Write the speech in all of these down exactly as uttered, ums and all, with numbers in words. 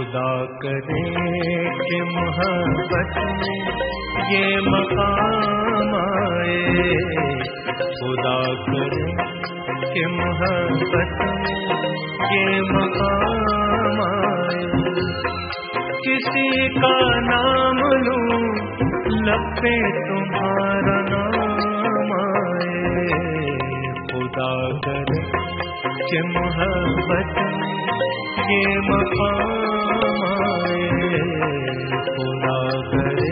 खुदा करे कि मोहब्बत में ये मकाम आए, खुदा करे कि मोहब्बत में ये मकाम आए। किसी का नाम लूं लब पे तुम्हारा नाम आए, खुदा करे कि मोहब्बत में ये मकाम आए, खुदा करे।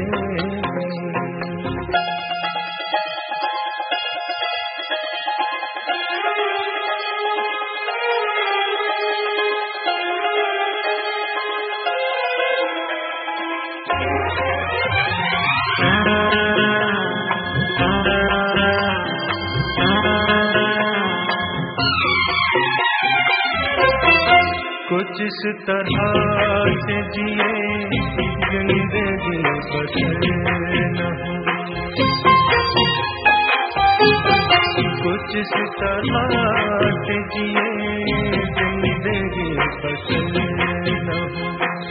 कुछ इस तरह से जिए जिंदगी बदल न हो, कुछ इस तरह से जिए जिंदगी बदल न हो।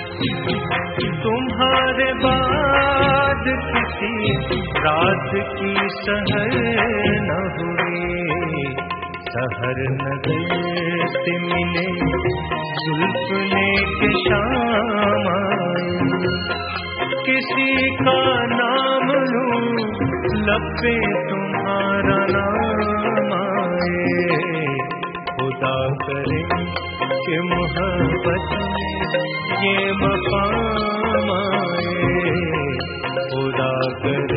तुम्हारे बाद किसी रात की सहर न हुई, सहर नगर से मिले जुल्फ लेके शाम आए। किसी का नाम लूं लब पे तुम्हारा नाम आए, खुदा करे कि मोहब्बत में ये मकाम आए, खुदा करे।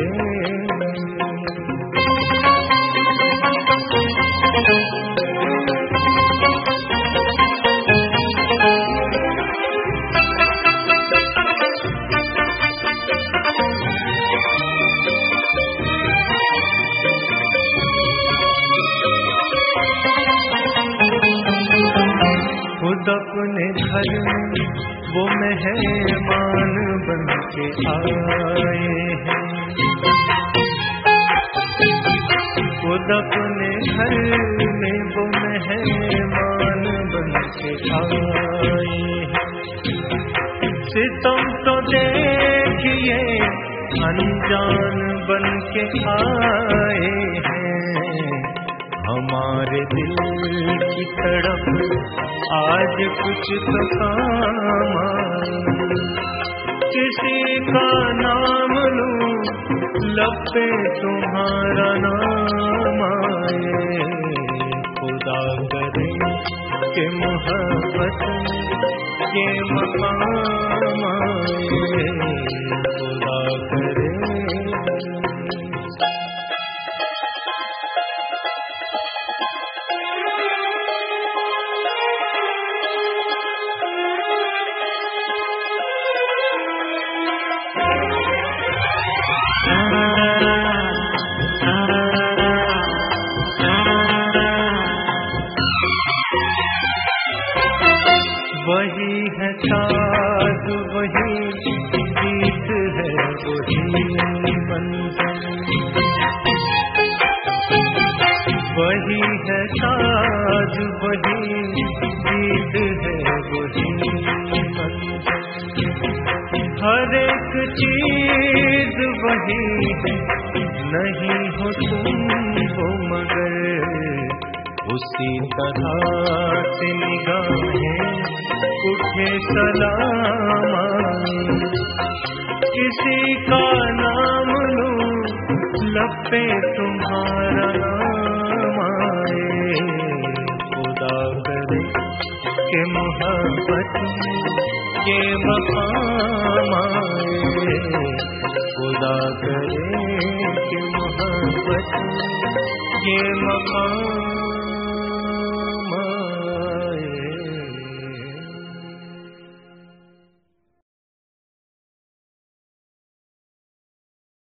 खुद अपने घर में वो मेहमान बन के आए हैं, खुद अपने घर में वो मेहमान बन के आए हैं। सितम तो देखिए अनजान बन के आए हैं, हमारे दिल की तड़प आज कुछ तो काम आए। किसी का नाम लूं लब पे तुम्हारा नाम आए, खुदा करे कि मोहब्बत में ये मकाम आए, खुदा करे। वही है साज वही गीत है वही मंज़िल, वही है साज वही गीत है वही मंज़िल। हर एक चीज वही है, नहीं हो तुम हो मगर उसी तरह से निगाहें उठे सलाम। किसी का नाम लूं लब पे तुम्हारा नाम आए, खुदा करे कि मोहब्बत में ये मकाम आए, खुदा करे कि मोहब्बत में ये मकाम